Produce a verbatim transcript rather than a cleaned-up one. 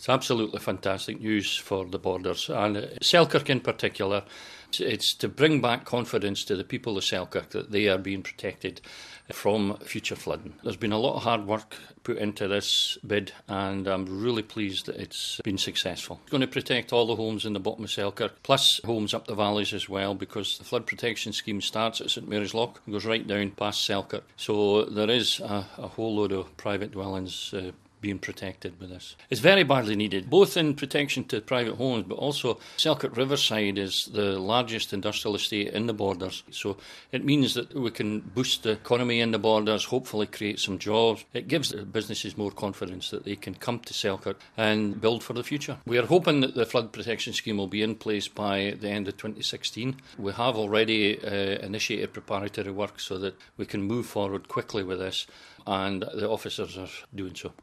It's absolutely fantastic news for the borders, and Selkirk in particular. It's to bring back confidence to the people of Selkirk that they are being protected from future flooding. There's been a lot of hard work put into this bid, and I'm really pleased that it's been successful. It's going to protect all the homes in the bottom of Selkirk, plus homes up the valleys as well, because the flood protection scheme starts at St Mary's Loch and goes right down past Selkirk. So there is a, a whole load of private dwellings uh, being protected with this. It's very badly needed, both in protection to private homes, but also Selkirk Riverside is the largest industrial estate in the borders. So it means that we can boost the economy in the borders, hopefully create some jobs. It gives the businesses more confidence that they can come to Selkirk and build for the future. We are hoping that the flood protection scheme will be in place by the end of twenty sixteen. We have already uh, initiated preparatory work so that we can move forward quickly with this, and the officers are doing so.